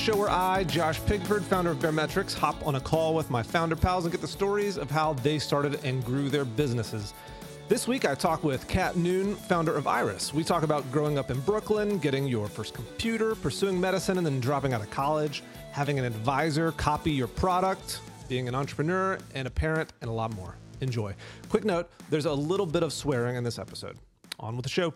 show where I, Josh Pigford, founder of Baremetrics, hop on a call with my founder pals and get the stories of how they started and grew their businesses. This week, I talk with Kat Noon, founder of Iris. We talk about growing up in Brooklyn, getting your first computer, pursuing medicine, and then dropping out of college, having an advisor copy your product, being an entrepreneur, and a parent, and a lot more. Enjoy. Quick note, there's a little bit of swearing in this episode. On with the show.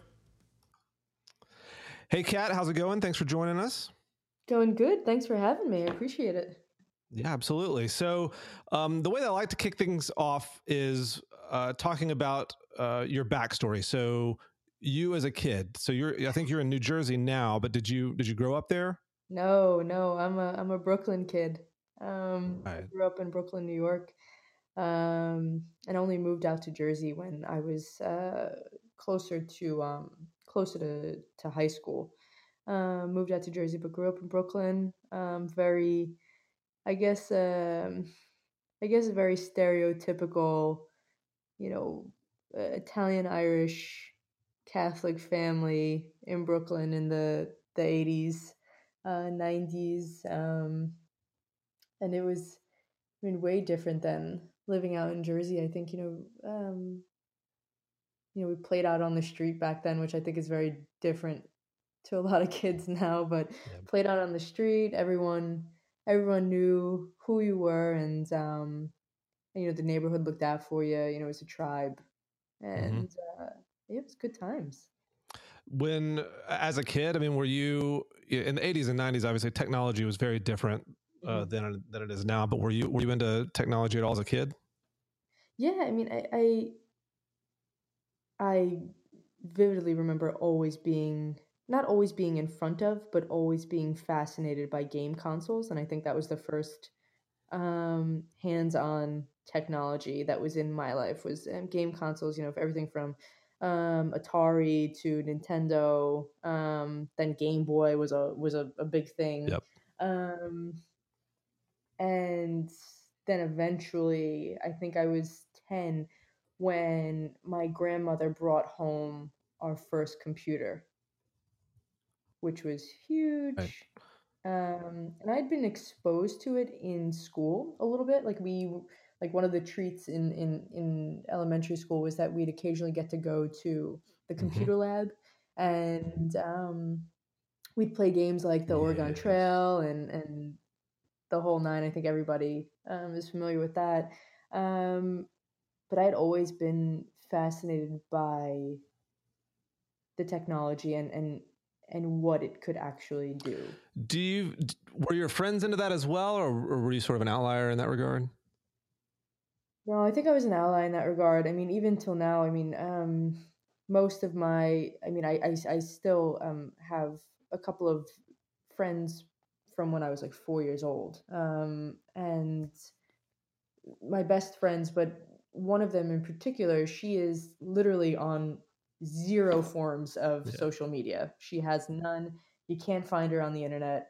Hey, Kat, how's it going? Thanks for joining us. Going good. Thanks for having me. I appreciate it. Yeah, absolutely. So the way that I like to kick things off is talking about your backstory. So you as a kid, so I think you're in New Jersey now, but did you grow up there? No, I'm a Brooklyn kid. I Right. grew up in Brooklyn, New York, and only moved out to Jersey when I was closer to high school. Moved out to Jersey, but grew up in Brooklyn. Very, I guess, I guess a very stereotypical, Italian Irish Catholic family in Brooklyn in the 80s, 90s, and it was, I mean, way different than living out in Jersey. I think we played out on the street back then, which I think is very different to a lot of kids now. But Yeah. played out on the street, everyone knew who you were, and the neighborhood looked out for you. It was a tribe, and it was good times. When, as a kid, I mean, were you in the 80s and 90s? Obviously, technology was very different than it is now. But were you into technology at all as a kid? Yeah, I mean, I vividly remember not always being in front of, but always being fascinated by game consoles, and I think that was the first hands-on technology that was in my life was game consoles. Everything from Atari to Nintendo. Then Game Boy was a big thing. Yep. And then eventually, I think I was 10 when my grandmother brought home our first computer, which was huge. Right. And I'd been exposed to it in school a little bit. Like one of the treats in elementary school was that we'd occasionally get to go to the computer lab, and we'd play games like the Oregon Trail and the whole nine. I think everybody is familiar with that. But I'd always been fascinated by the technology and what it could actually do. Were your friends into that as well, or were you sort of an outlier in that regard? No, I think I was an ally in that regard. I mean, even till now, I mean, most of I still have a couple of friends from when I was like 4 years old. And my best friends, but one of them in particular, she is literally on zero forms of social media. She has none. You can't find her on the internet.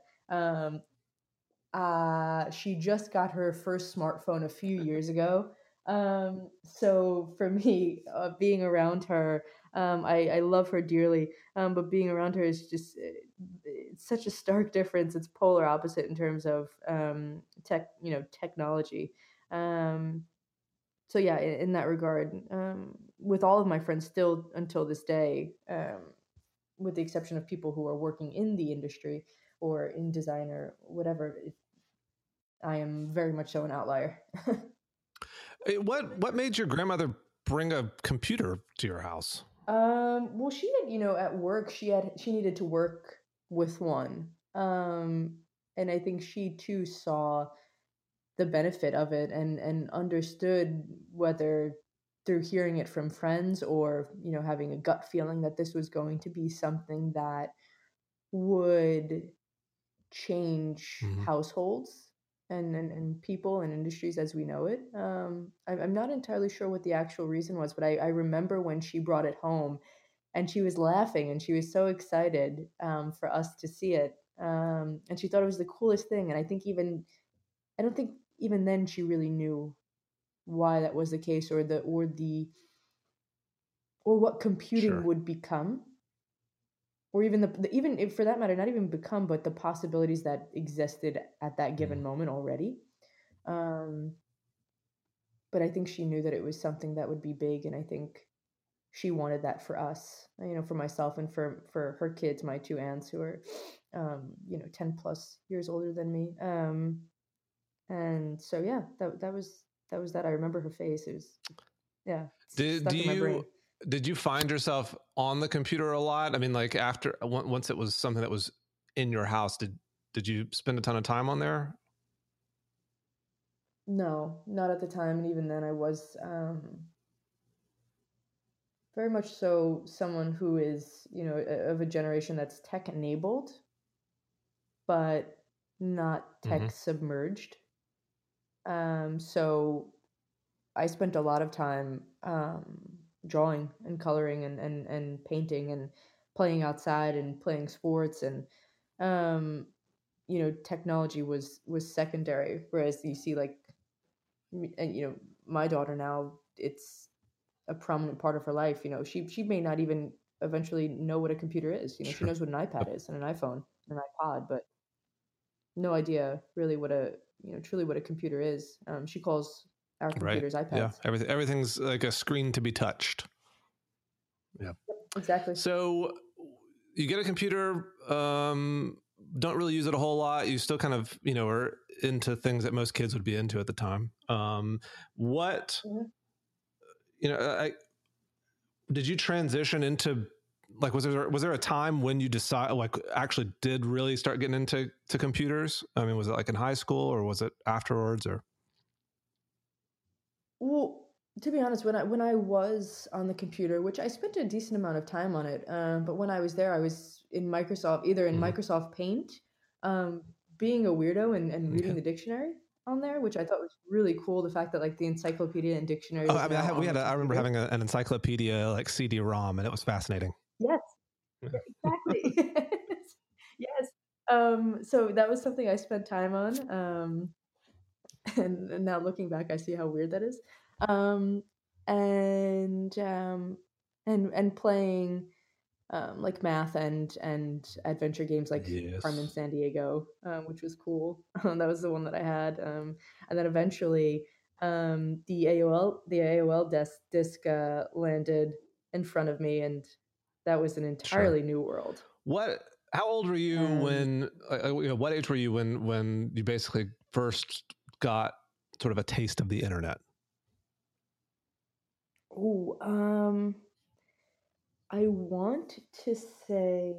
She just got her first smartphone a few years ago. So for me, being around her, I love her dearly. But being around her is just it's such a stark difference. It's polar opposite in terms of technology. So yeah, in that regard, with all of my friends still until this day, with the exception of people who are working in the industry or in design or whatever, I am very much so an outlier. What made your grandmother bring a computer to your house? Well, she had, at work, she needed to work with one. And I think she too saw the benefit of it and understood, whether through hearing it from friends or, having a gut feeling that this was going to be something that would change households and people and industries as we know it. I'm not entirely sure what the actual reason was, but I remember when she brought it home and she was laughing and she was so excited for us to see it. And she thought it was the coolest thing. And I don't think even then she really knew why that was the case or what computing would become. or even even if, for that matter, not even become, but the possibilities that existed at that given Mm. moment already. Um, but I think she knew that it was something that would be big, and I think she wanted that for us, for myself and for her kids, my two aunts who are, 10 plus years older than me. And so yeah, that was that. I remember her face. It was, yeah, Did do stuck in my brain. you did you find yourself on the computer a lot? I mean, like after once it was something that was in your house, did you spend a ton of time on there? No, not at the time, and even then, I was very much so someone who is, of a generation that's tech enabled, but not Mm-hmm. tech submerged. So I spent a lot of time drawing and coloring and painting and playing outside and playing sports, and um, technology was secondary. Whereas you see, like, and my daughter now, it's a prominent part of her life. She may not even eventually know what a computer is. She Sure. knows what an iPad is and an iPhone and an iPod, but no idea really what a truly what a computer is. She calls our Right. computers Yeah. iPads. Everything's like a screen to be touched. Yeah. Exactly. So you get a computer, don't really use it a whole lot. You still kind of, are into things that most kids would be into at the time. What, Mhm. I did you transition into, like, was there a time when you decide, like, actually did really start getting into computers? I mean, was it like in high school or was it afterwards or? Well, to be honest, when I was on the computer, which I spent a decent amount of time on it, but when I was there, I was in Microsoft, either in Mhm. Microsoft Paint, um, being a weirdo and reading Okay. the dictionary on there, which I thought was really cool. The fact that, like, the encyclopedia and dictionary Oh, was I mean, now on the I remember computer. having an encyclopedia like CD-ROM, and it was fascinating. Yes, Yeah. yeah, exactly. Yes. So that was something I spent time on. And now looking back, I see how weird that is. Um, and and playing like math and adventure games like Carmen Yes. Sandiego, which was cool. That was the one that I had. And then eventually, the AOL disc landed in front of me, and that was an Sure. entirely new world. What? How old were you And when? What age were you when you basically first got sort of a taste of the internet? oh, I want to say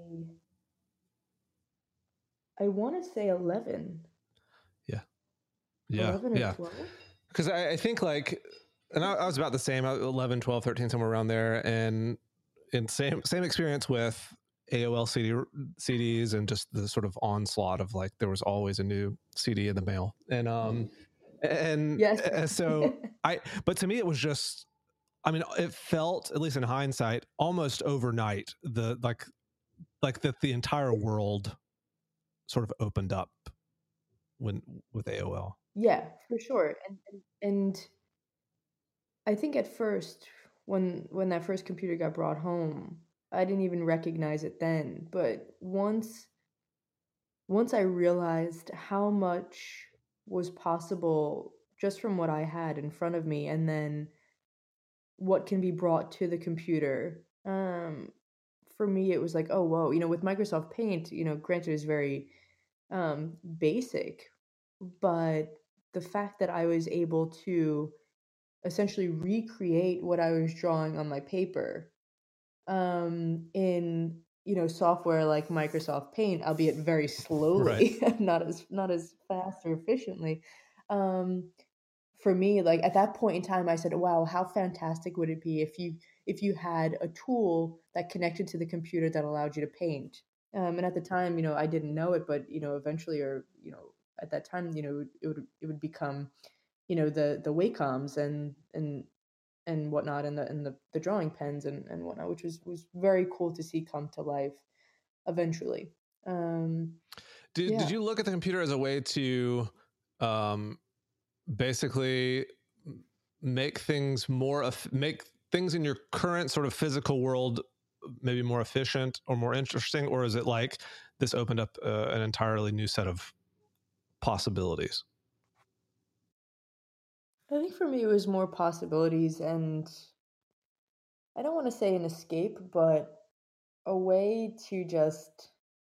I want to say 11, Yeah. Yeah. 11 or Yeah. 12. Because I think like, and I was about the same, 11, 12, 13, somewhere around there. And same experience with AOL CDs and just the sort of onslaught of, like, there was always a new CD in the mail. And Yes. so but to me, it was just, I mean, it felt, at least in hindsight, almost overnight, like that the entire world sort of opened up when with AOL. Yeah, for sure. And I think at first, when that first computer got brought home, I didn't even recognize it then. But once I realized how much was possible just from what I had in front of me, and then what can be brought to the computer, for me it was like, oh whoa, with Microsoft Paint, granted is very basic, but the fact that I was able to essentially recreate what I was drawing on my paper, in software like Microsoft Paint, albeit very Right. slowly, not as fast or efficiently. Um, for me, like, at that point in time, I said, "Wow, how fantastic would it be if you had a tool that connected to the computer that allowed you to paint?" And at the time, I didn't know it, but eventually, or at that time, it would become, the Wacoms and whatnot, and the drawing pens and whatnot, which was very cool to see come to life eventually. Um, Did yeah. you look at the computer as a way to, um, basically make things in your current sort of physical world maybe more efficient or more interesting, or is it like this opened up an entirely new set of possibilities? I think for me it was more possibilities, and I don't want to say an escape, but a way to just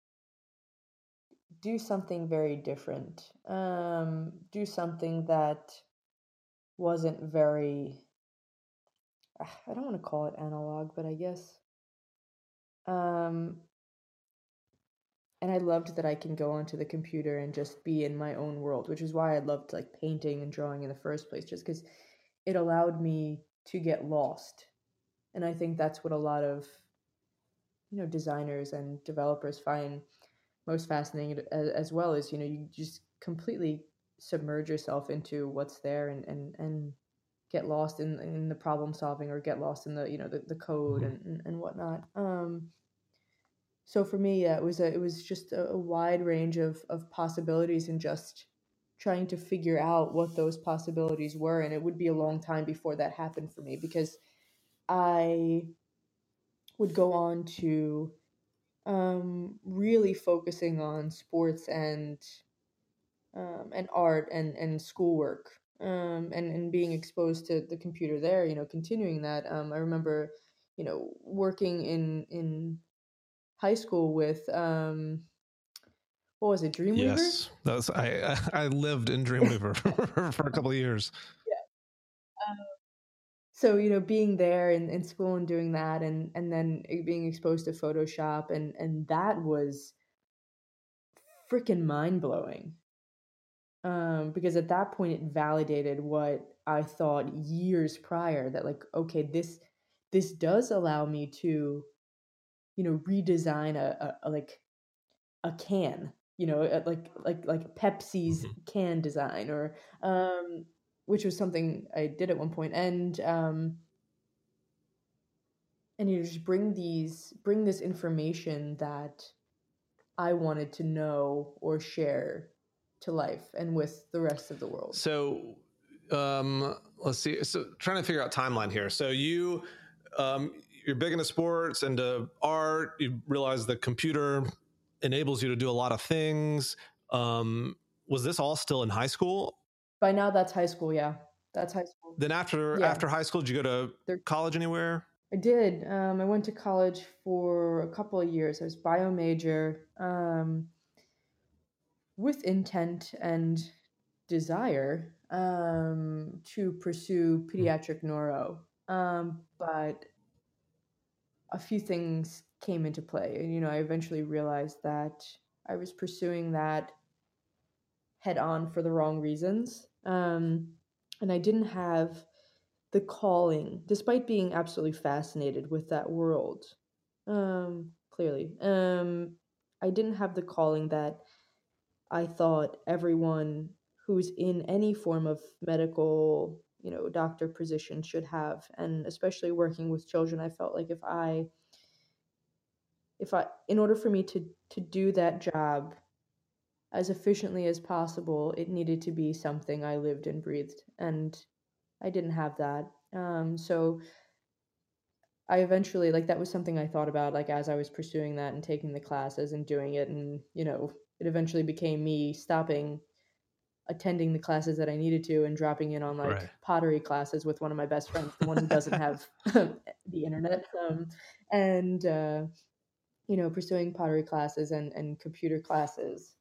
do something very different. Do something that wasn't very, I don't want to call it analog, but I guess. Um, and I loved that I can go onto the computer and just be in my own world, which is why I loved like painting and drawing in the first place, just because it allowed me to get lost. And I think that's what a lot of designers and developers find most fascinating as well, is you just completely submerge yourself into what's there, and get lost in the problem solving, or get lost in the code, Mhm. and whatnot. So for me, yeah, it was just a wide range of possibilities, and just trying to figure out what those possibilities were. And it would be a long time before that happened for me, because I would go on to really focusing on sports and art and schoolwork, and being exposed to the computer there, continuing that. I remember, working in high school with, what was it, Dreamweaver? Yes, that's I lived in Dreamweaver for a couple of years. Yeah. So, being there in school and doing that, and then being exposed to Photoshop, and that was freaking mind blowing. Because at that point it validated what I thought years prior, that like, okay, this does allow me to, redesign like a can, like Pepsi's Mhm. can design, or which was something I did at one point. And just bring this information that I wanted to know or share to life and with the rest of the world. So let's see. So trying to figure out timeline here. So you're big into sports and art. You realize the computer enables you to do a lot of things. Was this all still in high school? By now, that's high school. Yeah, that's high school. Then Yeah, after high school, did you go to there. college anywhere? I did. I went to college for a couple of years. I was bio major, with intent and desire, to pursue pediatric neuro. But a few things came into play, and I eventually realized that I was pursuing that head on for the wrong reasons. And I didn't have the calling, despite being absolutely fascinated with that world. Clearly, I didn't have the calling that I thought everyone who's in any form of medical, doctor position should have. And especially working with children, I felt like if I in order for me to do that job as efficiently as possible, it needed to be something I lived and breathed, and I didn't have that. So I eventually, like, that was something I thought about, like, as I was pursuing that and taking the classes and doing it, and it eventually became me stopping attending the classes that I needed to, and dropping in on Right. like pottery classes with one of my best friends, the one who doesn't have the internet, and pursuing pottery classes and computer classes,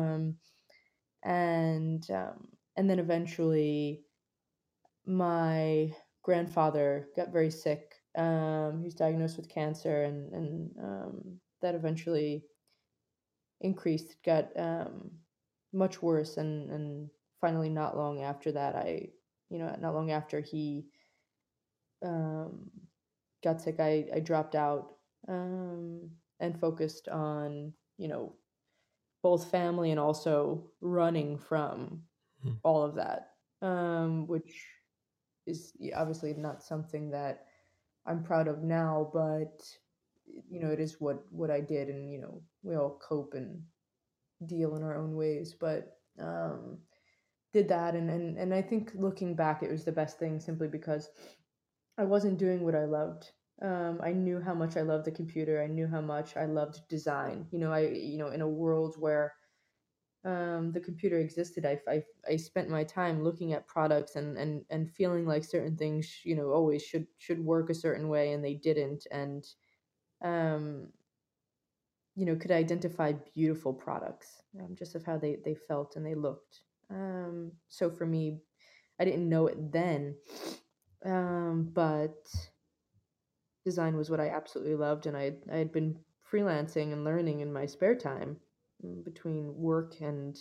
and then eventually my grandfather got very sick. He was diagnosed with cancer, and that eventually increased, got much worse, and finally, not long after that, not long after he um, got sick, I dropped out, and focused on both family and also running from Mhm. all of that, which is, obviously not something that I'm proud of now, but it is what I did, and we all cope and deal in our own ways. But did that, and I think looking back, it was the best thing, simply because I wasn't doing what I loved. I knew how much I loved the computer. I knew how much I loved design. In a world where the computer existed, I spent my time looking at products and feeling like certain things, always should work a certain way, and they didn't. And um, could identify beautiful products, just of how they felt and they looked. So for me, I didn't know it then, but design was what I absolutely loved, and I had been freelancing and learning in my spare time, between work and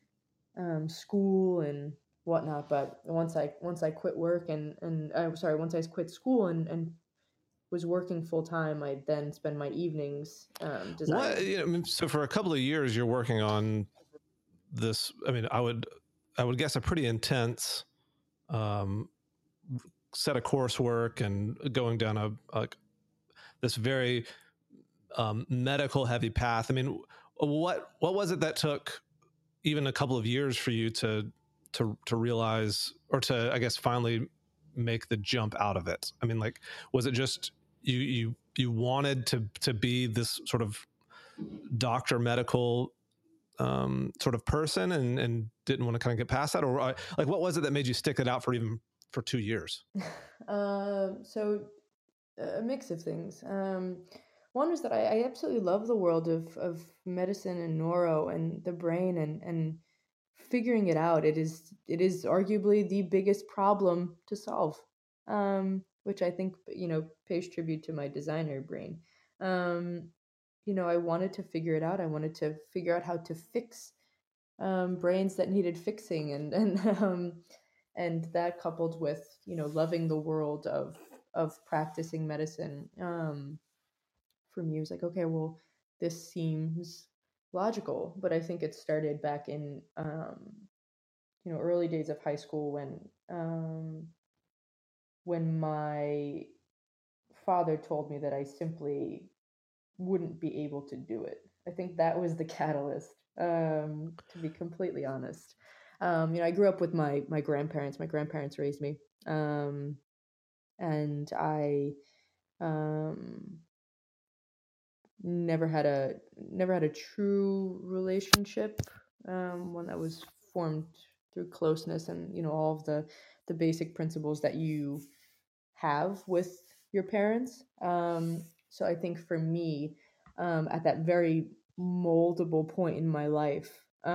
school and whatnot. But once I quit work once I quit school and was working full time, I then spend my evenings What, designing. so for a couple of years, you're working on this. I mean, I would guess a pretty intense um, set of coursework and going down this very medical heavy path. I mean, what was it that took even a couple of years for you to realize, or to, I guess, finally make the jump out of it? I mean, like, was it just you wanted to be this sort of doctor medical sort of person, and didn't want to kind of get past that, or like what was it that made you stick it out for 2 years? So a mix of things. One was that I absolutely love the world of medicine and neuro and the brain and figuring it out. It is arguably the biggest problem to solve, which I think pays tribute to my designer brain. Um, I wanted to figure it out. I wanted to figure out how to fix brains that needed fixing, and that coupled with loving the world of practicing medicine, for me was like, okay, well, this seems logical. But I think it started back in early days of high school when my father told me that I simply wouldn't be able to do it. I think that was the catalyst, to be completely honest. I grew up with my grandparents. My grandparents raised me, and I um, never had a true relationship, one that was formed through closeness and all of the basic principles that you have with your parents. So I think for me, at that very moldable point in my life,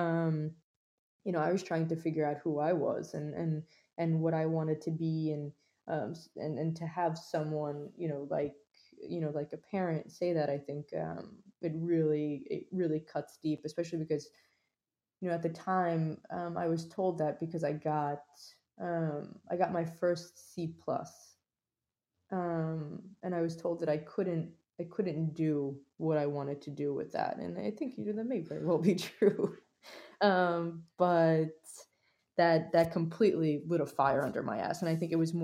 I was trying to figure out who I was and what I wanted to be, and to have someone, like a parent say that, I think it really cuts deep, especially because at the time, I was told that because I got my first C+, and I was told that I couldn't do what I wanted to do with that, and I think that may very well be true. But that completely lit a fire under my ass, and I think it was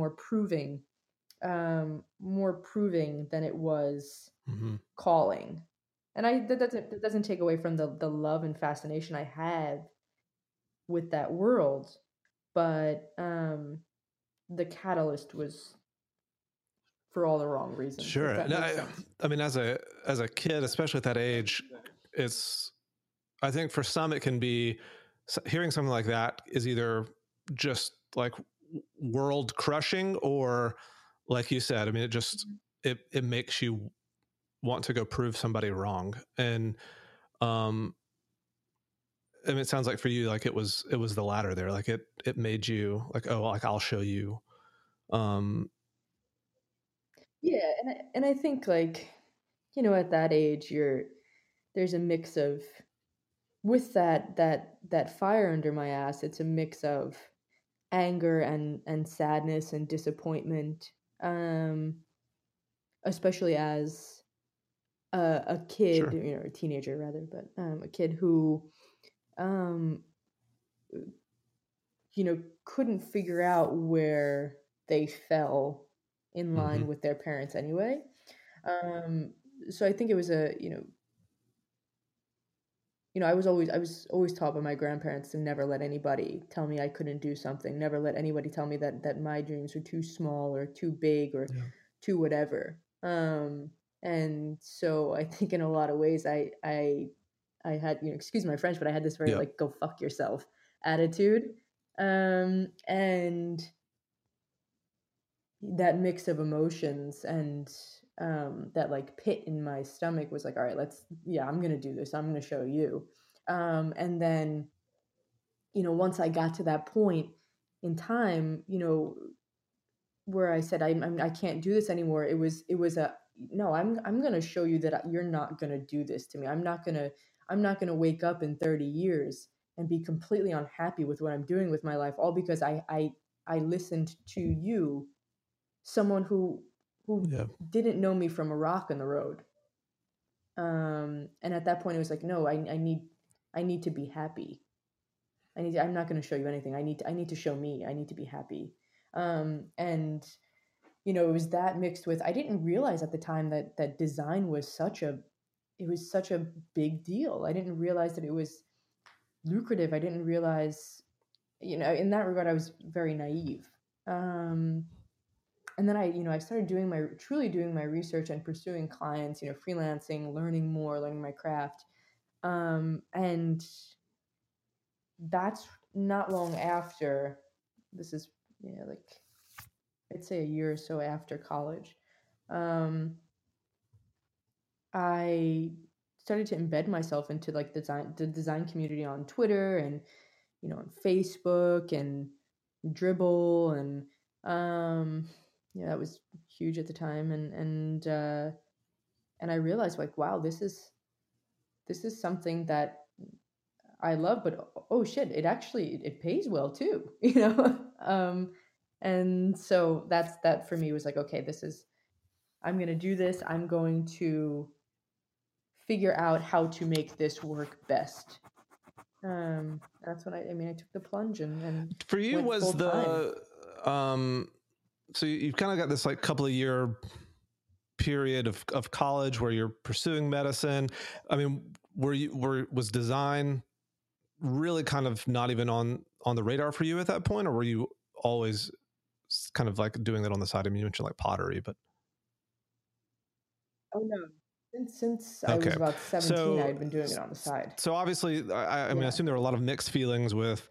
more proving than it was Mm-hmm. calling. And that doesn't take away from the love and fascination I had with that world, but the catalyst was for all the wrong reasons, if Sure. that No, makes sense. I mean, as a kid, especially at that age, it's, I think for some it can be, hearing something like that is either just like world crushing, or like you said, I mean, it makes you want to go prove somebody wrong. Um and it sounds like for you, like it was the latter there. Like it made you like, oh, like I'll show you. um Yeah, and I think, like, at that age, there's a mix of, with that fire under my ass, it's a mix of anger and sadness and disappointment, um especially as a kid, sure. a teenager rather, but a kid who um couldn't figure out where they fell in Mm-hmm. line with their parents anyway. um so I think it was I was always taught by my grandparents to never let anybody tell me I couldn't do something. Never let anybody tell me that my dreams were too small or too big or Yeah. too whatever. Um, and so I think in a lot of ways, I had, excuse my French, but I had this very Yeah. like, go fuck yourself attitude. And that mix of emotions and that like pit in my stomach was like, all right, yeah, I'm going to do this. I'm going to show you. And then, once I got to that point in time, where I said I can't do this anymore. It was a no. I'm going to show you that you're not going to do this to me. I'm not going to wake up in 30 years and be completely unhappy with what I'm doing with my life, all because I listened to you, someone who Yeah. didn't know me from a rock in the road. And at that point, it was like, no, I need to be happy. I'm not going to show you anything. I need to show me. I need to be happy. And it was that mixed with, I didn't realize at the time that design was such a big deal. I didn't realize that it was lucrative. I didn't realize, in that regard, I was very naive. Um, and then I started truly doing my research and pursuing clients, freelancing, learning more, learning my craft. And that's not long after. This is, like, I'd say a year or so after college. Um, I started to embed myself into like the design community on Twitter and on Facebook and Dribble, and yeah, that was huge at the time. And I realized, like, wow, this is something that I love, but oh shit, it pays well too, and so that for me was like, okay, I'm going to do this. I'm going to figure out how to make this work best. That's when I took the plunge and For you, went was full time. so you've kind of got this like couple of year period of college where you're pursuing medicine. I mean, was design really kind of not even on the radar for you at that point, or were you always kind of like doing that on the side? I mean, you mentioned like pottery, but Oh no. Since I okay. was about 17, I So had been doing it on the side. obviously, I mean, I Yeah. assume there are a lot of mixed feelings with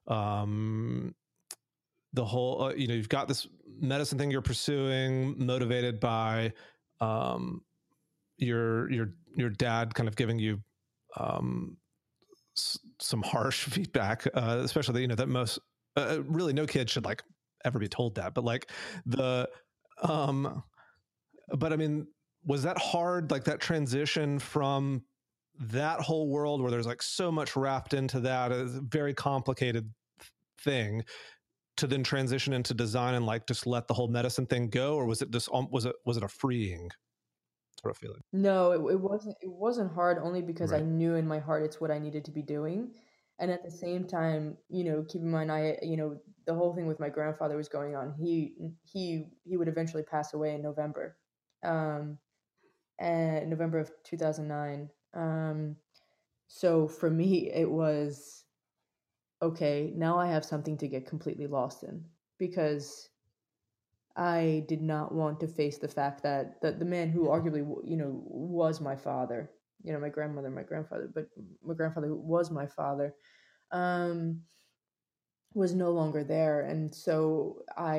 the whole. You've got this medicine thing you're pursuing, motivated by um, your dad kind of giving you um, some harsh feedback, especially that most really no kid should like ever be told that, but like the um, but I mean, was that hard, like that transition from that whole world where there's like so much wrapped into that, a very complicated thing, to then transition into design and like just let the whole medicine thing go? Or was it just was it a freeing sort of feeling? No, it wasn't hard, only because I Right. knew in my heart it's what I needed to be doing. And at the same time, keep in mind, the whole thing with my grandfather was going on. He would eventually pass away in November. Um and November of 2009. So for me, it was okay, now I have something to get completely lost in, because I did not want to face the fact that the man who arguably, was my father, my grandmother, my grandfather, but my grandfather, who was my father, um, was no longer there. And so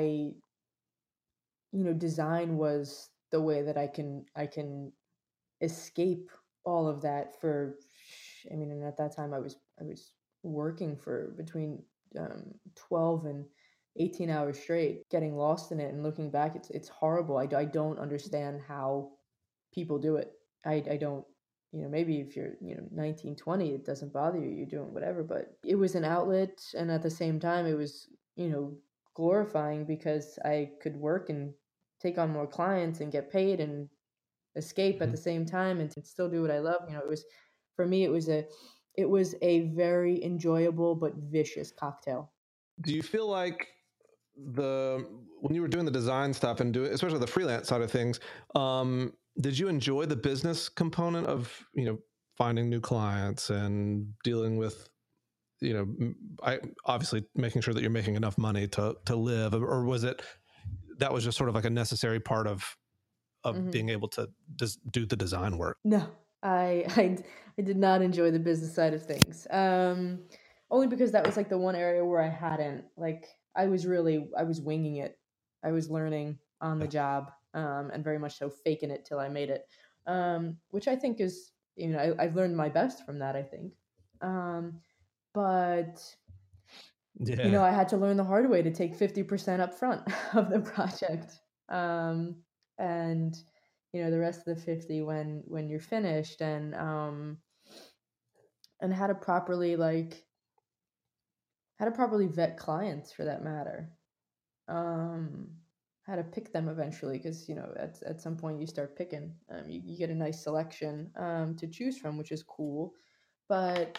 design was the way that I can escape all of that for, I mean, and at that time I was working for between 12 and 18 hours straight, getting lost in it, and looking back, it's horrible. I don't understand how people do it. I don't, maybe if you're, 19, 20, it doesn't bother you, you're doing whatever, but it was an outlet, and at the same time it was, glorifying, because I could work and take on more clients and get paid and escape at Mm-hmm. the same time, and to still do what I love. It was, for me, it was a very enjoyable but vicious cocktail. Do you feel like when you were doing the design stuff and doing, especially the freelance side of things, did you enjoy the business component of finding new clients and dealing with I obviously making sure that you're making enough money to live, or was it that was just sort of like a necessary part of being able to just do the design work? No, I did not enjoy the business side of things. Only because that was like the one area where I hadn't like I was winging it. I was learning on the job, and very much so faking it till I made it. Which I think is I've learned my best from that. I think, but Yeah. I had to learn the hard way to take 50% up front of the project. Um, and the rest of the 50 when you're finished, and how to properly vet clients for that matter. Um, how to pick them eventually, because at some point you start picking. You get a nice selection to choose from, which is cool. But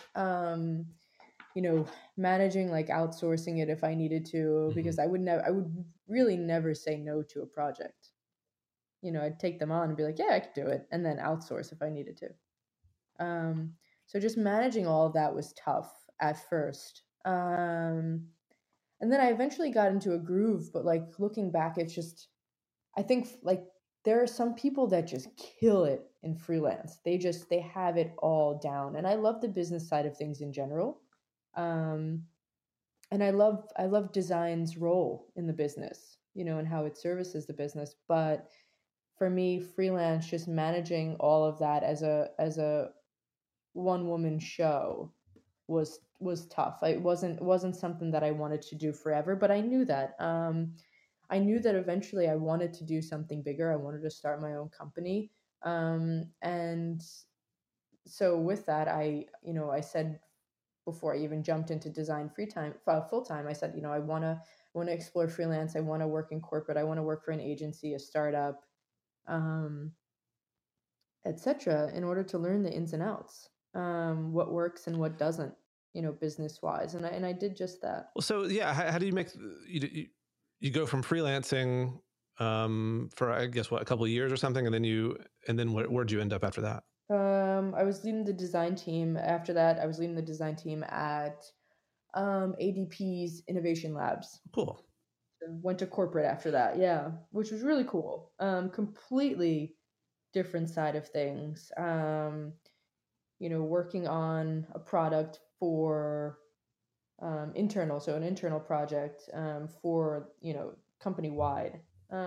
managing like outsourcing it if I needed to, because I would really never say no to a project. I'd take them on and be like, yeah, I could do it, and then outsource if I needed to. So just managing all of that was tough at first. And then I eventually got into a groove, but like looking back, it's just, I think like there are some people that just kill it in freelance. They have it all down. And I love the business side of things in general. Um, and I love design's role in the business, and how it services the business. But for me, freelance, just managing all of that as a one woman show was tough. It wasn't something that I wanted to do forever, but I knew that. I knew that eventually I wanted to do something bigger. I wanted to start my own company. And so with that, I said before I even jumped into design full time, I said, I want to explore freelance. I want to work in corporate. I want to work for an agency, a startup, um, etc., in order to learn the ins and outs, what works and what doesn't, business wise. And I did just that. Well, so yeah, how do you make you go from freelancing for I guess what, a couple of years or something, and then where'd you end up after that? I was leading the design team. After that, I was leading the design team at ADP's Innovation Labs. Cool. Went to corporate after that, yeah, which was really cool. Completely different side of things. Working on a product for internal, so an internal project for company wide,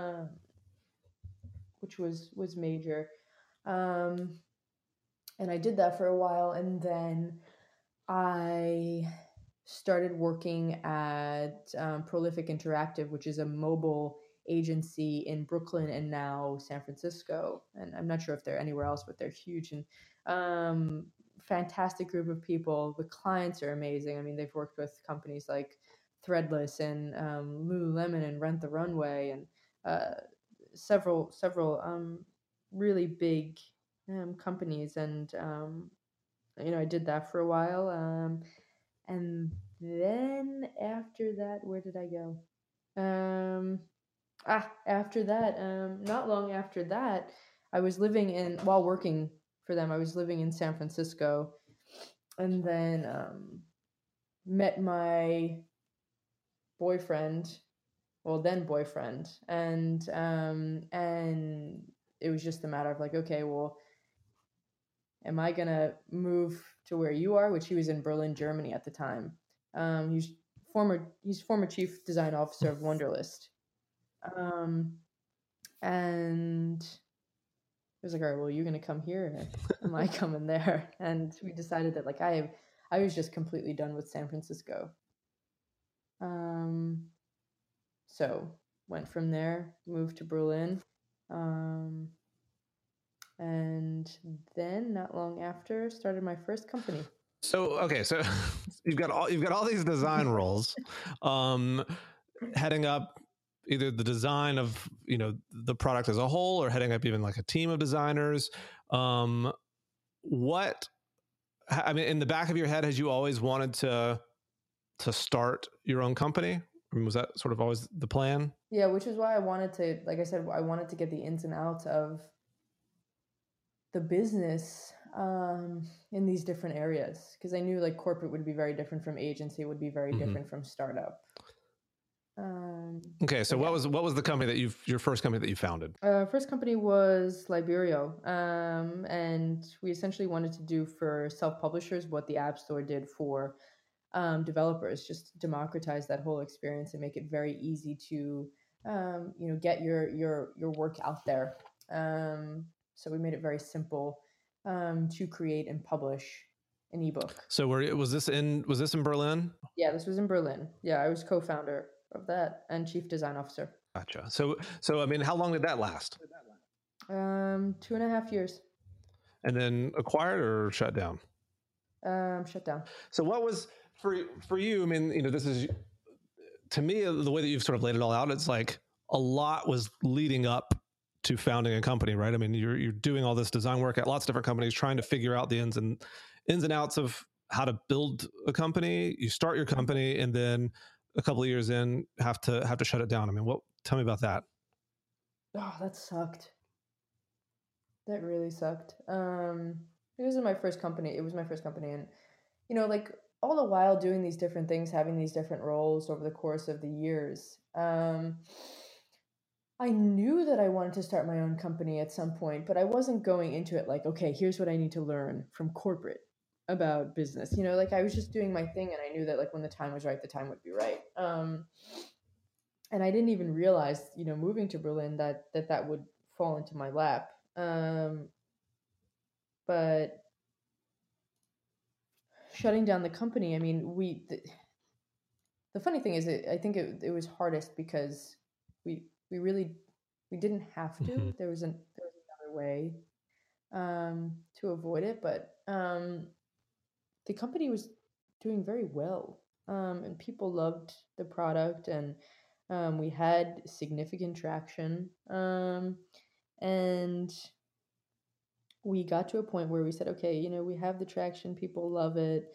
which was major. Um, and I did that for a while, and then I started working at Prolific Interactive, which is a mobile agency in Brooklyn and now San Francisco. And I'm not sure if they're anywhere else, but they're huge and fantastic group of people. The clients are amazing. I mean, they've worked with companies like Threadless and Lululemon and Rent the Runway and several really big companies. And I did that for a while. And then after that, where did I go? After that, not long after that, while working for them, I was living in San Francisco, and then met my boyfriend, well, then boyfriend, and it was just a matter of like, okay, well, am I gonna move to where you are? Which he was in Berlin, Germany at the time. He's former chief design officer of Wunderlist. And he was like, all right, well, you're gonna come here, or am I coming there? And we decided that like I was just completely done with San Francisco. So went from there, moved to Berlin. And then not long after started my first company. So okay, so you've got all these design roles, heading up either the design of the product as a whole, or heading up even like a team of designers. What I mean, in the back of your head, had you always wanted to start your own company? I mean, was that sort of always the plan? Yeah, which is why I wanted to, like I said, I wanted to get the ins and outs of the business in these different areas, because I knew like corporate would be very different from agency, would be very different from startup. Okay, so yeah. what was the company that your first company that you founded? First company was Liberio, and we essentially wanted to do for self-publishers what the App Store did for developers, just democratize that whole experience and make it very easy to get your work out there. So we made it very simple to create and publish an ebook. So was this in Berlin? Yeah, this was in Berlin. Yeah, I was co-founder of that and chief design officer. Gotcha. So I mean, how long did that last? 2.5 years. And then acquired or shut down? Shut down. So what was for you? I mean, this is, to me, the way that you've sort of laid it all out. It's like a lot was leading up to founding a company, right? I mean, you're doing all this design work at lots of different companies, trying to figure out the ins and outs of how to build a company. You start your company, and then a couple of years in, have to shut it down. I mean, tell me about that. Oh, that sucked. That really sucked. It was my first company. It was my first company, and like all the while doing these different things, having these different roles over the course of the years. I knew that I wanted to start my own company at some point, but I wasn't going into it like, okay, here's what I need to learn from corporate about business. Like I was just doing my thing, and I knew that like when the time was right, the time would be right. And I didn't even realize, moving to Berlin that would fall into my lap. But shutting down the company, I mean, the funny thing is, I think it was hardest because we didn't have to. Mm-hmm. There was another way to avoid it, but the company was doing very well, and people loved the product, and we had significant traction, and we got to a point where we said, okay, we have the traction, people love it,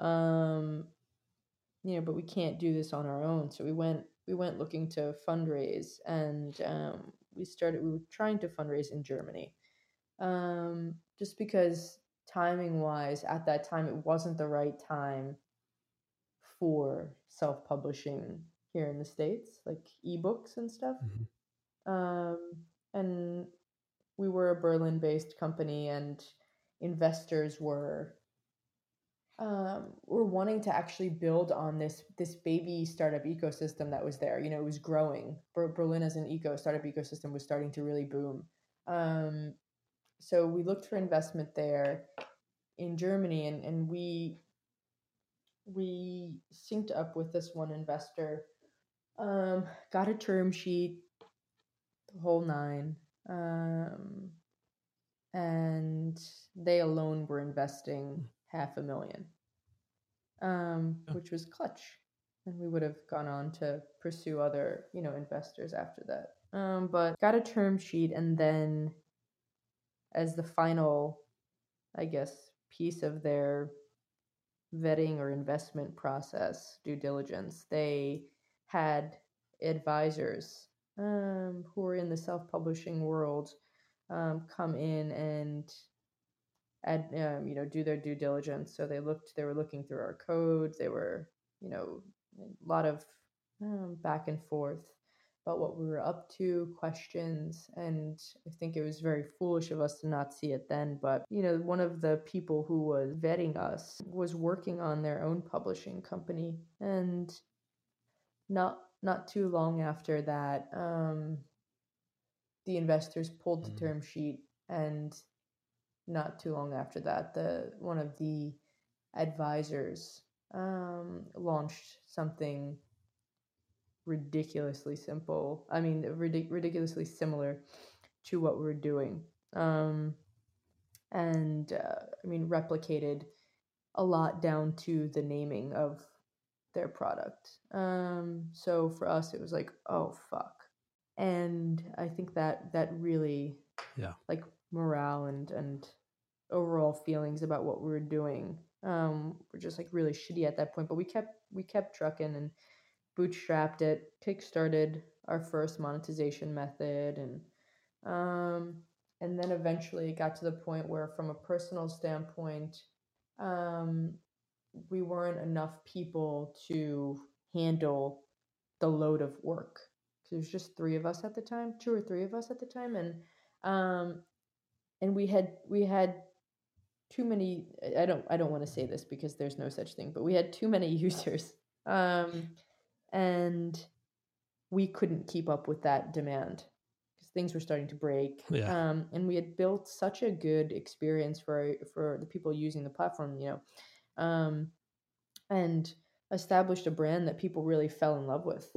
but we can't do this on our own. So we went looking to fundraise, and we were trying to fundraise in Germany, just because timing wise at that time it wasn't the right time for self-publishing here in the States, like ebooks and stuff. Mm-hmm. And we were a Berlin-based company, and investors were wanting to actually build on this baby startup ecosystem that was there. It was growing. Berlin as an startup ecosystem was starting to really boom. So we looked for investment there in Germany, and we synced up with this one investor, got a term sheet, the whole nine. And they alone were investing $500,000, which was clutch. And we would have gone on to pursue other, investors after that. But got a term sheet, and then as the final, I guess, piece of their vetting or investment process, due diligence, they had advisors who were in the self-publishing world come in and do their due diligence. So they were looking through our code. They were, a lot of back and forth about what we were up to, questions. And I think it was very foolish of us to not see it then. But, one of the people who was vetting us was working on their own publishing company. And not too long after that, the investors pulled the term sheet, and not too long after that, one of the advisors launched something ridiculously simple. I mean, ridiculously similar to what we're doing, and I mean, replicated a lot down to the naming of their product. So for us, it was like, oh fuck, and I think that really, like morale and overall feelings about what we were doing were just like really shitty at that point. But we kept trucking and bootstrapped it, kickstarted our first monetization method, and then eventually it got to the point where, from a personal standpoint, we weren't enough people to handle the load of work. There's just three of us at the time, two or three of us at the time, and we had too many. I don't want to say this because there's no such thing, but we had too many users, and we couldn't keep up with that demand because things were starting to break. Yeah. And we had built such a good experience for the people using the platform, and established a brand that people really fell in love with.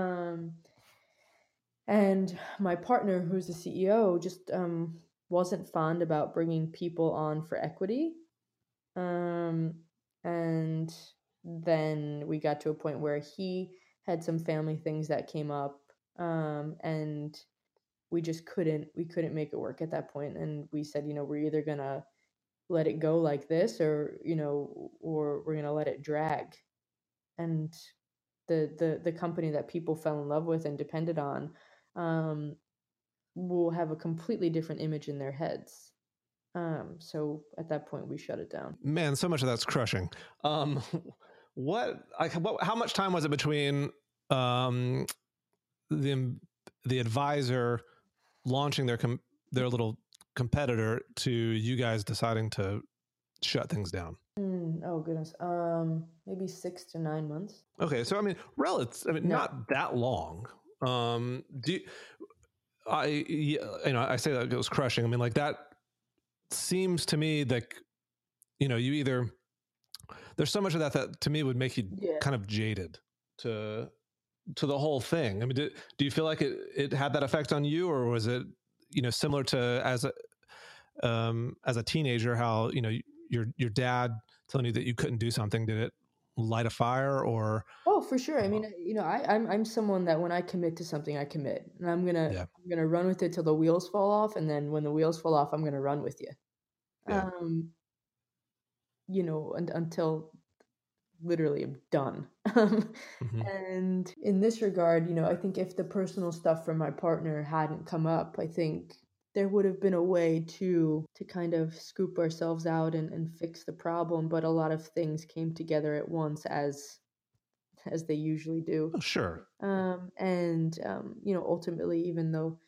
And my partner, who's the CEO, just wasn't fond about bringing people on for equity. Um, and then we got to a point where he had some family things that came up, and we couldn't make it work at that point. And we said, we're either gonna let it go like this, or we're gonna let it drag. And the company that people fell in love with and depended on, um, will have a completely different image in their heads. So at that point, we shut it down. Man, so much of that's crushing. How much time was it between the advisor launching their little competitor to you guys deciding to shut things down? Oh goodness. Maybe 6 to 9 months. Okay, so not that long. I say that it was crushing. I mean, like that seems to me like, you either, there's so much of that to me would make you kind of jaded to the whole thing. I mean, do you feel like it had that effect on you, or was it, similar to as a teenager, how, your dad telling you that you couldn't do something? Did it light a fire, or? Oh, for sure. I mean, I'm someone that when I commit to something, I commit, and I'm gonna run with it till the wheels fall off, and then when the wheels fall off, I'm gonna run with you. Yeah. Until literally I'm done. Mm-hmm. And in this regard, I think if the personal stuff from my partner hadn't come up, I think there would have been a way to kind of scoop ourselves out and fix the problem. But a lot of things came together at once, as they usually do. Oh, sure. Ultimately, even though,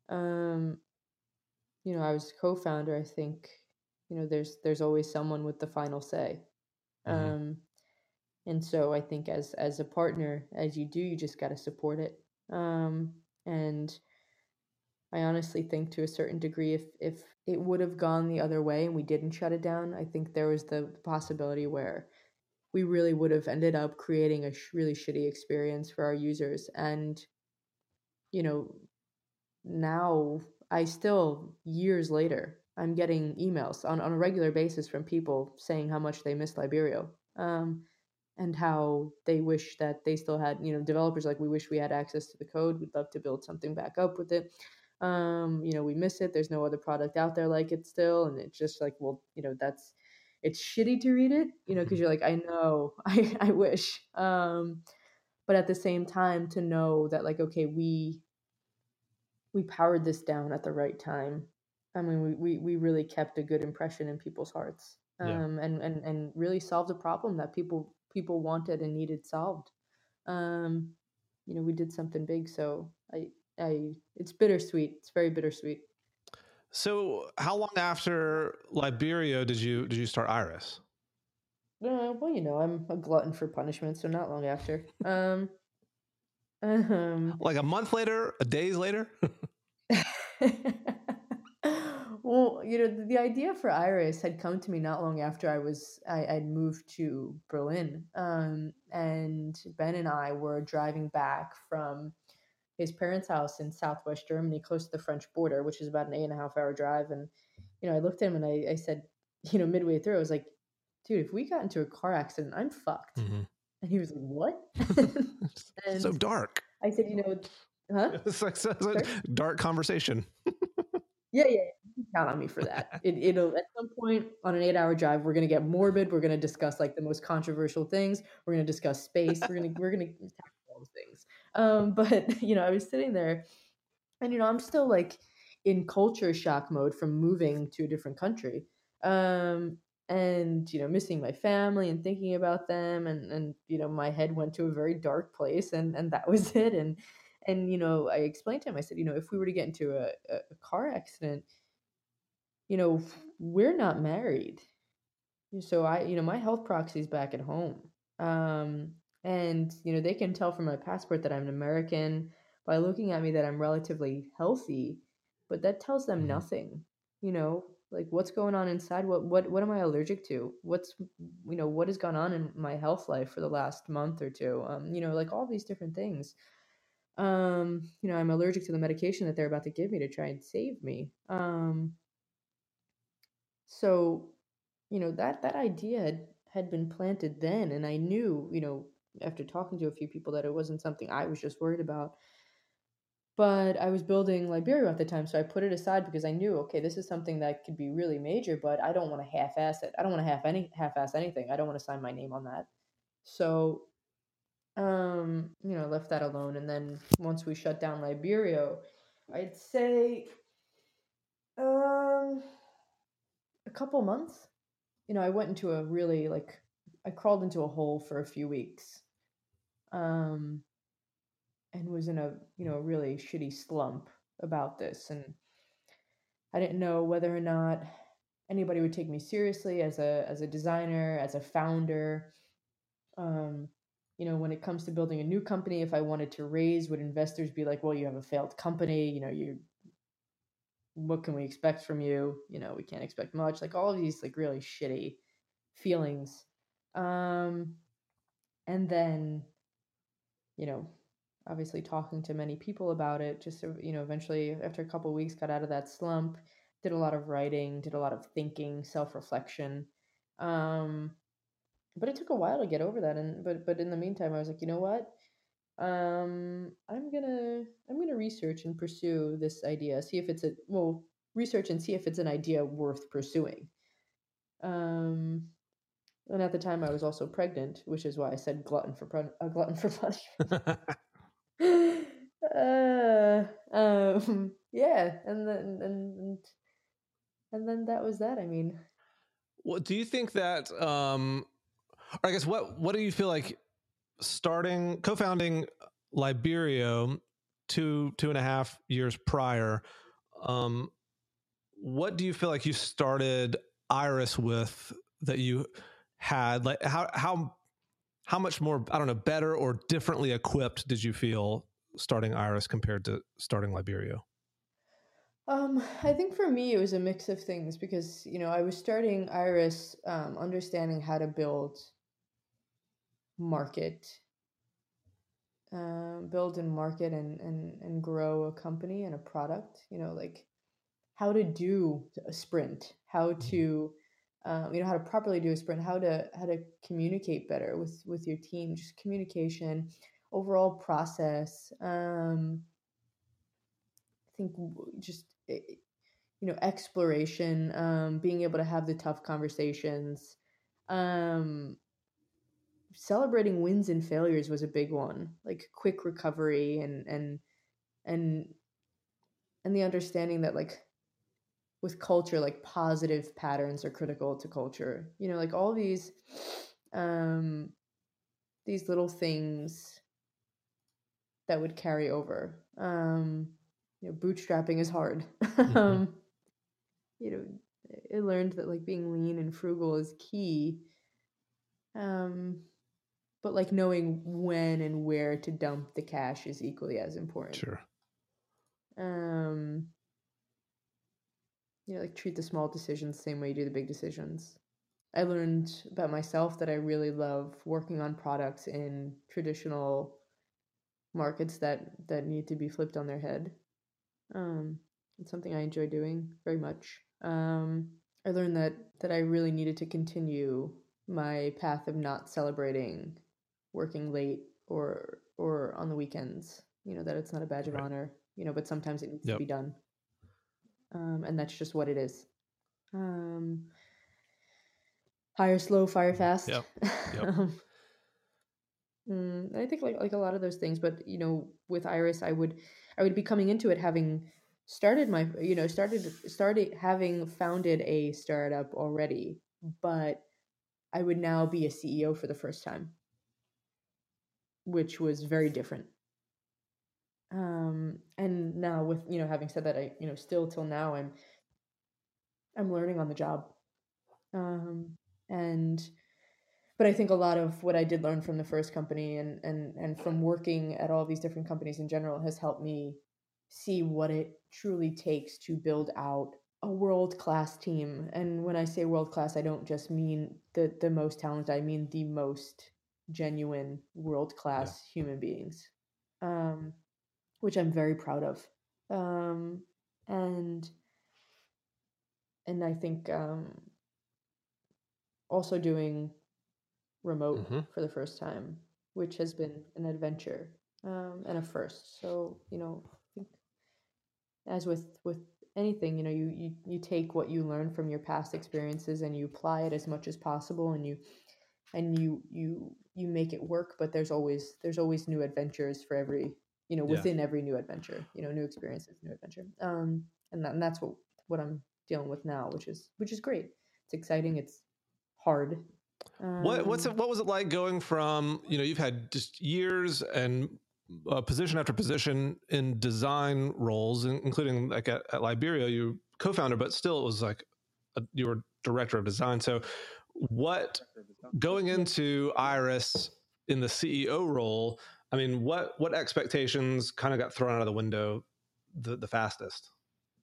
I was co-founder, I think, there's always someone with the final say. Mm-hmm. And so I think as a partner, as you just got to support it. And I honestly think to a certain degree, if it would have gone the other way and we didn't shut it down, I think there was the possibility where we really would have ended up creating a really shitty experience for our users. And, now I still, years later, I'm getting emails on a regular basis from people saying how much they miss Liberio. And how they wish that they still had, developers like, we wish we had access to the code. We'd love to build something back up with it. We miss it. There's no other product out there like it still. And it's just like, well, it's shitty to read it, because you're like, I know, I wish. But at the same time, to know that, like, okay, we powered this down at the right time. I mean, we really kept a good impression in people's hearts. And really solved a problem that people wanted and needed solved. We did something big, so it's bittersweet. It's very bittersweet. So how long after Liberio did you start Iris? Well, I'm a glutton for punishment, so not long after. Like a month later, a days later? Well, the idea for Iris had come to me not long after I'd moved to Berlin. And Ben and I were driving back from his parents' house in Southwest Germany, close to the French border, which is about an 8.5-hour drive. And, I looked at him and I said, midway through, I was like, dude, if we got into a car accident, I'm fucked. Mm-hmm. And he was like, what? And so dark. I said, huh? It's like a dark conversation. Yeah. You can count on me for that. It'll at some point on an 8-hour drive, we're gonna get morbid. We're gonna discuss like the most controversial things. We're gonna discuss space. We're gonna tackle all the things. But I was sitting there, and I'm still like in culture shock mode from moving to a different country. and missing my family and thinking about them, and my head went to a very dark place, and that was it. And I explained to him, I said, if we were to get into a car accident, we're not married. So my health proxy is back at home. Um, and, they can tell from my passport that I'm an American by looking at me that I'm relatively healthy, but that tells them Mhm. nothing, like what's going on inside. What am I allergic to? What has gone on in my health life for the last month or two? Like all these different things. I'm allergic to the medication that they're about to give me to try and save me. So that idea had been planted then, and I knew, after talking to a few people, that it wasn't something I was just worried about. But I was building Liberio at the time, so I put it aside because I knew, okay, this is something that could be really major, but I don't want to half-ass it. I don't want to half-ass anything. I don't want to sign my name on that. So, left that alone. And then once we shut down Liberio, I'd say, um, a couple months. I went into a really, like, I crawled into a hole for a few weeks, um, and was in a, really shitty slump about this. And I didn't know whether or not anybody would take me seriously as a designer, as a founder. Um, when it comes to building a new company, if I wanted to raise, would investors be like, well, you have a failed company, what can we expect from you? We can't expect much. Like all of these like really shitty feelings. Um, and then, you know, obviously talking to many people about it, just eventually after a couple of weeks got out of that slump, did a lot of writing, did a lot of thinking, self-reflection. Um, but it took a while to get over that, and but in the meantime I was like, you know what? I'm gonna research and pursue this idea, see if it's research and see if it's an idea worth pursuing. Um, and at the time I was also pregnant, which is why I said a glutton for punishment. Yeah, and then that was that. I mean, What do you think that, or I guess what do you feel like co-founding Liberio 2.5 years prior? Um, what do you feel like you started Iris with that you had, like how much more, I don't know, better or differently equipped did you feel starting Iris compared to starting Liberio? I think for me it was a mix of things because I was starting Iris, understanding how to build market, build and market and grow a company and a product. Like how to do a sprint, how to how to properly do a sprint, how to communicate better with your team, just communication, overall process. I think just exploration, being able to have the tough conversations, um, celebrating wins and failures was a big one, like quick recovery and and the understanding that like with culture, like positive patterns are critical to culture. Like all um these little things that would carry over. Bootstrapping is hard. Mm-hmm. You know, I learned that like being lean and frugal is key. Um, but like knowing when and where to dump the cash is equally as important. Sure. Um, like treat the small decisions the same way you do the big decisions. I learned about myself that I really love working on products in traditional markets that need to be flipped on their head. Um, it's something I enjoy doing very much. I learned that I really needed to continue my path of not celebrating working late or on the weekends. That it's not a badge of Right. honor. But sometimes it needs to Yep. be done, and that's just what it is. Um, hire slow, fire fast. Yep. Yep. I think like a lot of those things, but with Iris, I would be coming into it having started having founded a startup already, but I would now be a CEO for the first time, which was very different. And now with, having said that, I, still till now, I'm learning on the job. And but I think a lot of what I did learn from the first company and from working at all these different companies in general has helped me see what it truly takes to build out a world-class team. And when I say world-class, I don't just mean the most talented, I mean the most genuine world-class human beings, which I'm very proud of. Um, and and I think also doing remote for the first time, which has been an adventure and a first. So, I think as with anything, you take what you learn from your past experiences and you apply it as much as possible, and you make it work. But there's always new adventures for every, within every new adventure, new experiences, new adventure. And that's what I'm dealing with now, which is great. It's exciting. It's hard. What was it like going from, you've had just years and position after position in design roles, including like at Liberia, you co-founder, but still it was like you were director of design. So what, going into Iris in the CEO role, I mean, what expectations kind of got thrown out of the window the fastest?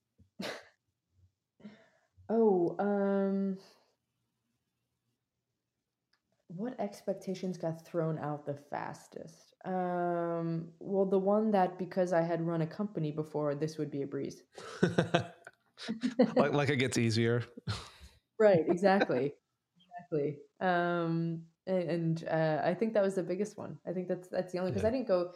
What expectations got thrown out the fastest? Well, the one that because I had run a company before, this would be a breeze. like it gets easier. Right, exactly. And I think that was the biggest one. I think that's the only, because I didn't go,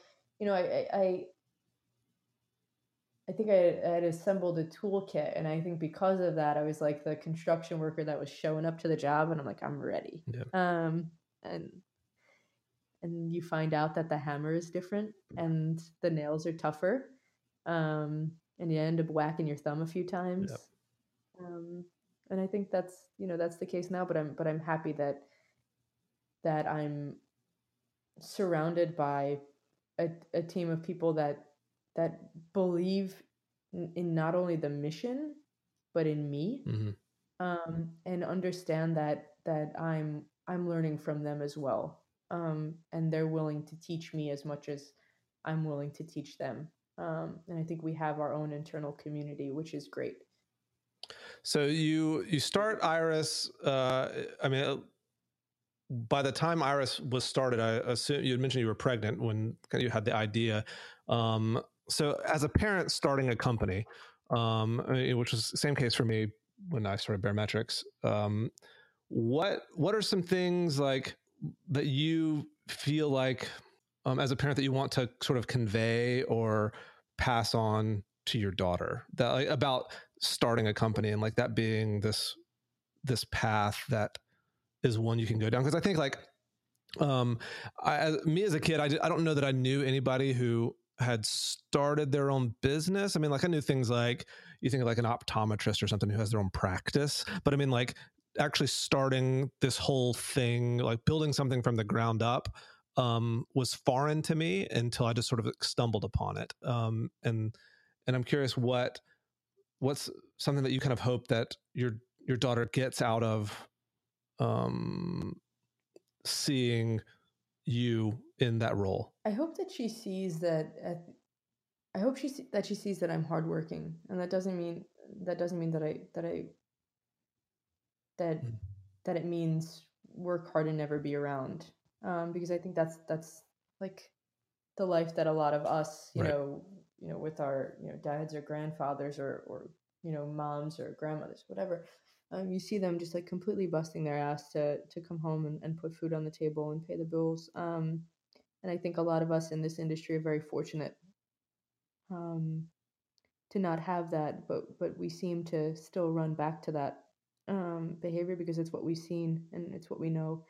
I think I had assembled a toolkit, and I think because of that, I was like the construction worker that was showing up to the job, and I'm like, I'm ready. And you find out that the hammer is different and the nails are tougher, and you end up whacking your thumb a few times. And I think that's the case now. But I'm happy that I'm surrounded by a team of people that believe in not only the mission but in me, and understand that I'm learning from them as well, and they're willing to teach me as much as I'm willing to teach them, and I think we have our own internal community, which is great. So you start Iris. I mean, by the time Iris was started, I assume you had mentioned you were pregnant when you had the idea. So as a parent starting a company, which was the same case for me when I started Baremetrics, what are some things like that you feel like as a parent that you want to sort of convey or pass on to your daughter that like, about starting a company and like that being this path that is one you can go down? Because I think like me as a kid, I don't know that I knew anybody who had started their own business. I mean, like I knew things like you think of like an optometrist or something who has their own practice, but I mean like actually starting this whole thing, like building something from the ground up, was foreign to me until I just sort of stumbled upon it. And I'm curious what's something that you kind of hope that your daughter gets out of seeing you in that role. I hope that she sees that. I hope that she sees that I'm hardworking, and that doesn't mean that it means work hard and never be around. Because I think that's like the life that a lot of us, with our dads or grandfathers or moms or grandmothers, whatever. You see them just like completely busting their ass to come home and put food on the table and pay the bills. And I think a lot of us in this industry are very fortunate to not have that, but we seem to still run back to that behavior because it's what we've seen and it's what we know.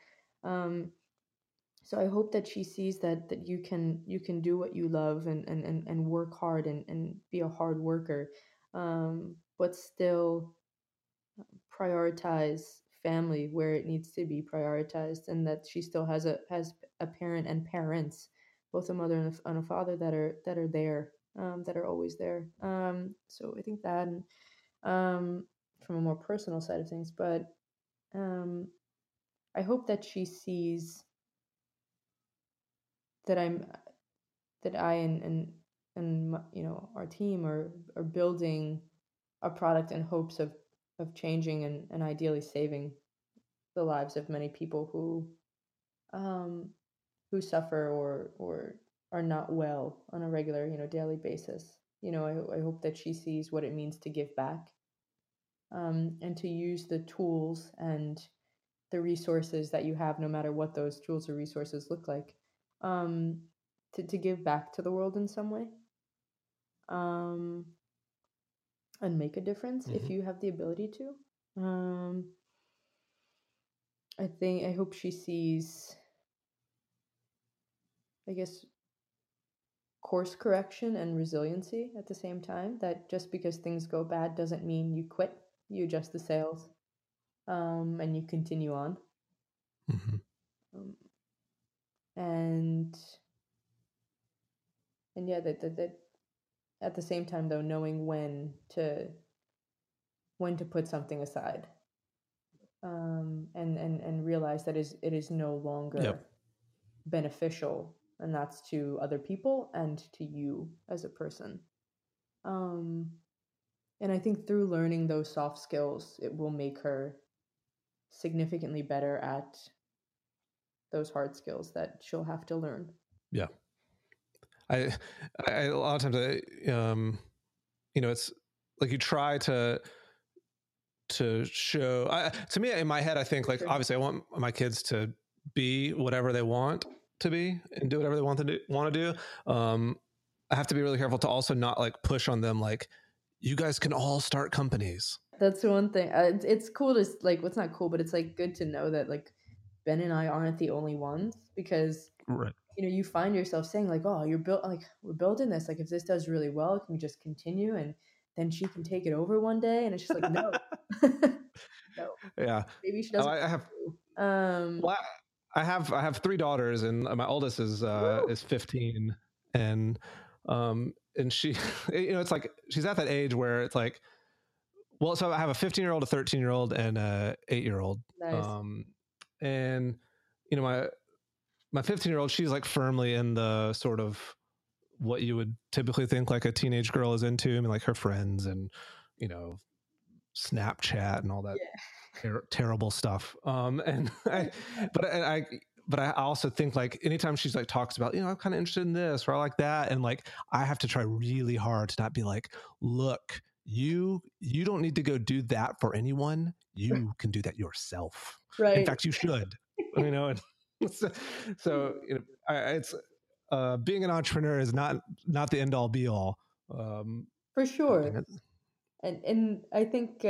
So I hope that she sees that you can do what you love and work hard and be a hard worker, but still prioritize family where it needs to be prioritized, and that she still has a parent and parents, both a mother and a father that are there, that are always there. So I think that, and from a more personal side of things, but um, I hope that she sees that I and our team are building a product in hopes of changing and ideally saving the lives of many people um, who suffer or are not well on a regular, daily basis. I hope that she sees what it means to give back, and to use the tools and the resources that you have, no matter what those tools or resources look like, um, to give back to the world in some way, um, and make a difference if you have the ability to. I hope she sees, I guess, course correction and resiliency at the same time. That just because things go bad doesn't mean you quit. You adjust the sails, and you continue on. Mm-hmm. Um, and yeah, that at the same time, though, knowing when to put something aside, and realize that it is no longer beneficial, and that's to other people and to you as a person. And I think through learning those soft skills, it will make her significantly better at those hard skills that she'll have to learn. Yeah. I a lot of times, it's like you try to show, to me, in my head, I think, like, Sure. obviously I want my kids to be whatever they want to be and do whatever they want to do. I have to be really careful to also not like push on them, like, you guys can all start companies. That's one thing. It's cool to, like, what's not cool, but it's like good to know that, like, Ben and I aren't the only ones, because Right. you find yourself saying, like, oh, we're building this, like, if this does really well, can we just continue, and then she can take it over one day? And it's just like, no. No. Yeah. Maybe she doesn't. I have Well, I have 3 daughters, and my oldest is 15, and she, it's like she's at that age where it's like, well, so I have a 15-year-old, a 13-year-old, and a 8-year-old. nice. And my 15-year-old, she's like firmly in the sort of what you would typically think like a teenage girl is into. I mean, like her friends and Snapchat and all that terrible stuff. But I also think, like, anytime she's like talks about, I'm kind of interested in this, or I like that, and like I have to try really hard to not be like, look, you don't need to go do that for anyone. You can do that yourself. Right. In fact, you should. And so it's being an entrepreneur is not the end all be all. For sure. And I think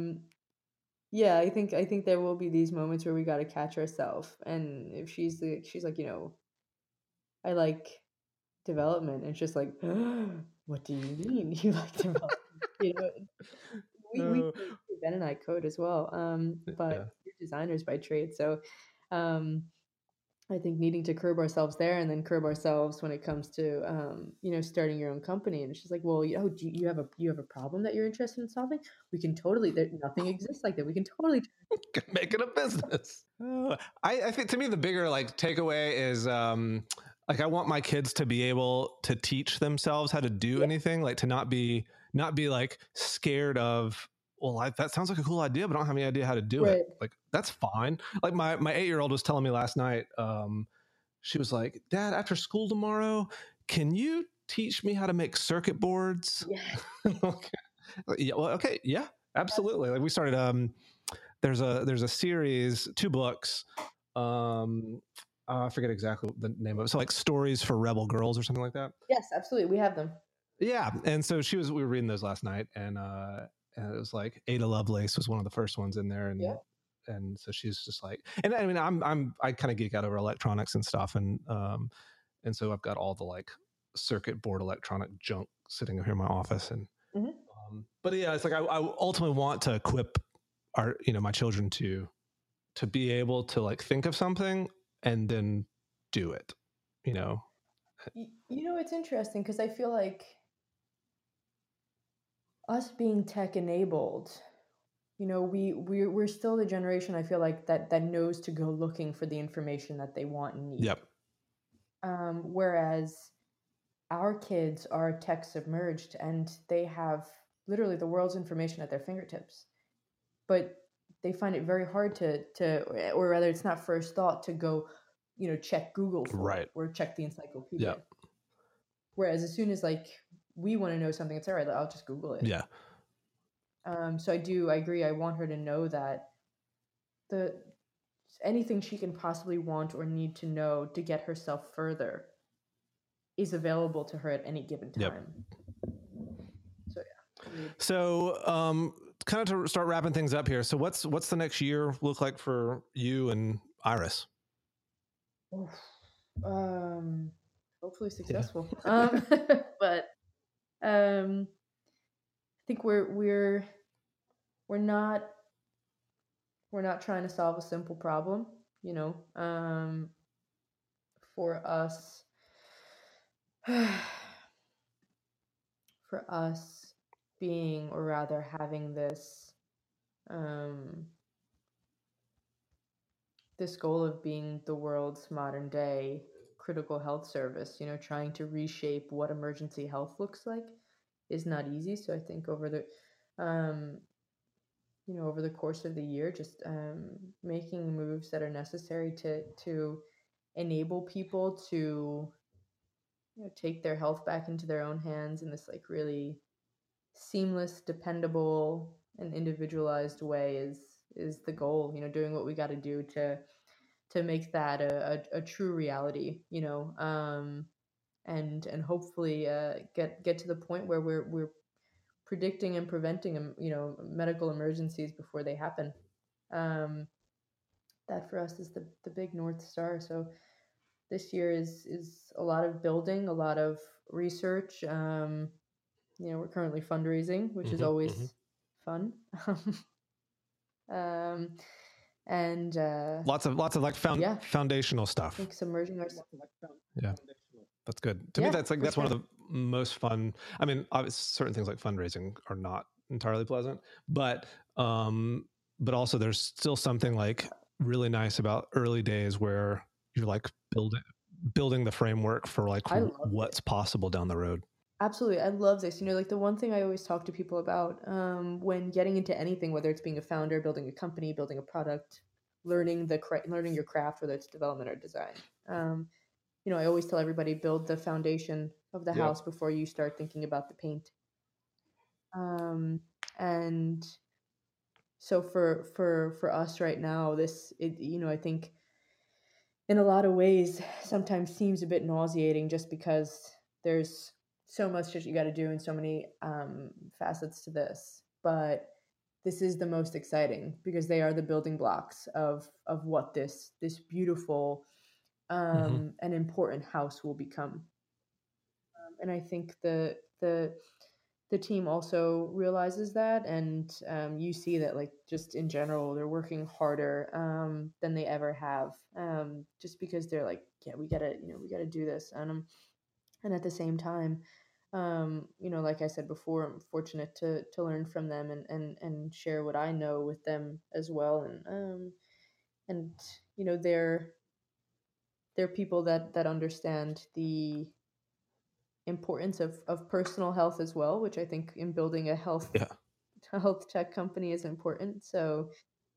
I think there will be these moments where we got to catch ourselves, and if she's like, I like development, and it's just like, what do you mean you like development? We Ben and I code as well, but we're designers by trade, so I think needing to curb ourselves there, and then curb ourselves when it comes to starting your own company. And she's like, well, do you have a problem that you're interested in solving? We can totally, nothing exists like that. We can totally make it a business. I think, to me, the bigger like takeaway is like, I want my kids to be able to teach themselves how to do anything, like to not be like scared of, well, that sounds like a cool idea, but I don't have any idea how to do it. Like, that's fine. Like my 8-year-old was telling me last night, she was like, Dad, after school tomorrow, can you teach me how to make circuit boards? Okay. Yeah, absolutely. Like, we started, there's a series, 2 books. I forget exactly the name of it. So like Stories for Rebel Girls or something like that. Yes, absolutely. We have them. Yeah. And so we were reading those last night, and it was like Ada Lovelace was one of the first ones in there. And so she's just like, and I mean, I kind of geek out over electronics and stuff. And so I've got all the like circuit board electronic junk sitting here in my office. And, but yeah, it's like, I ultimately want to equip my children to to be able to like think of something and then do it, you know? It's interesting because I feel like us being tech enabled, we're still the generation, I feel like, that knows to go looking for the information that they want and need. Yep. Whereas our kids are tech submerged and they have literally the world's information at their fingertips, but they find it very hard to or rather it's not first thought to go, check Google for Right. it or check the encyclopedia. Yep. Whereas as soon as like we want to know something, it's all right, I'll just Google it. Yeah. So I agree. I want her to know that anything she can possibly want or need to know to get herself further is available to her at any given time. Yep. So yeah. So kind of to start wrapping things up here. So what's the next year look like for you and Iris? Hopefully successful. Yeah. But I think we're not trying to solve a simple problem, for us being, or rather having this goal of being the world's modern day critical health service, trying to reshape what emergency health looks like is not easy. So I think over the over the course of the year, just making moves that are necessary to enable people to take their health back into their own hands in this like really seamless, dependable, and individualized way is the goal. Doing what we got to do to make that a true reality. And hopefully get to the point where we're predicting and preventing medical emergencies before they happen. That for us is the big North Star. So this year is a lot of building, a lot of research. We're currently fundraising, which is always fun. And lots of like foundational stuff. I think submerging ourselves. Yeah, that's good. To me, that's one of the most fun. I mean, obviously, certain things like fundraising are not entirely pleasant, but also there's still something like really nice about early days where you're like building the framework for like what's possible down the road. Absolutely. I love this. Like the one thing I always talk to people about when getting into anything, whether it's being a founder, building a company, building a product, learning your craft, whether it's development or design. I always tell everybody, build the foundation of the house before you start thinking about the paint. And so for us right now, I think in a lot of ways sometimes seems a bit nauseating just because there's so much that you got to do and so many facets to this. But this is the most exciting because they are the building blocks of what this beautiful and important house will become. And I think the team also realizes that, and you see that like just in general they're working harder than they ever have, just because they're like, yeah, we gotta do this. And at the same time, like I said before, I'm fortunate to learn from them and share what I know with them as well. And they're people that understand the importance of personal health as well, which I think in building a health tech company is important. So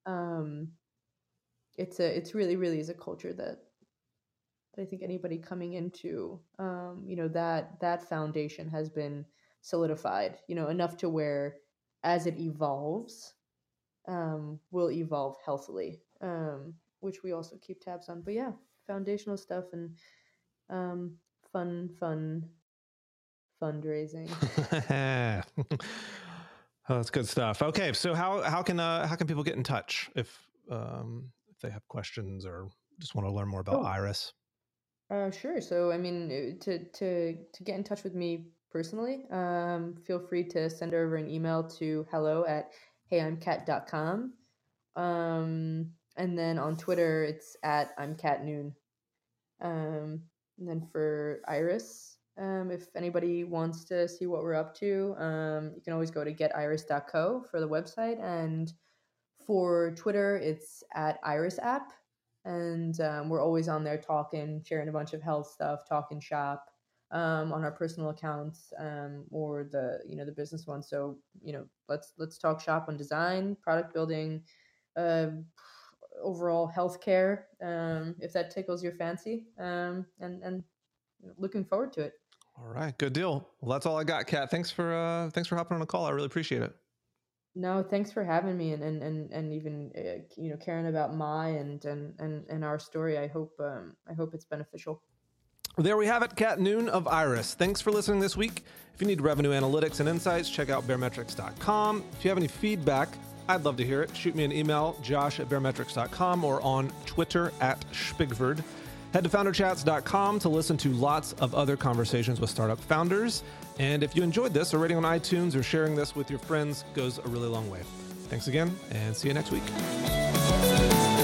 it's really is a culture that I think anybody coming into that foundation has been solidified, enough to where as it evolves, will evolve healthily, which we also keep tabs on. But yeah, foundational stuff and fun fundraising. Oh, that's good stuff. Okay, so how can people get in touch if they have questions or just want to learn more about Iris? Sure. So I mean, to get in touch with me personally, feel free to send over an email to hello@heyimkat.com. And then on Twitter, it's at I'm Kat Noon. And then for Iris, if anybody wants to see what we're up to, you can always go to getiris.co for the website. And for Twitter, it's at Iris App. And we're always on there talking, sharing a bunch of health stuff, talking shop on our personal accounts or the business one. So let's talk shop on design, product building, overall healthcare, if that tickles your fancy, and looking forward to it. All right, good deal. Well, that's all I got, Kat. Thanks for hopping on the call. I really appreciate it. No, thanks for having me and even caring about my and our story. I hope it's beneficial. There we have it, Kat Noon of Iris. Thanks for listening this week. If you need revenue analytics and insights, check out baremetrics.com. If you have any feedback, I'd love to hear it. Shoot me an email, josh@baremetrics.com, or on Twitter @Spigford. Head to founderchats.com to listen to lots of other conversations with startup founders. And if you enjoyed this, a rating on iTunes or sharing this with your friends goes a really long way. Thanks again, and see you next week.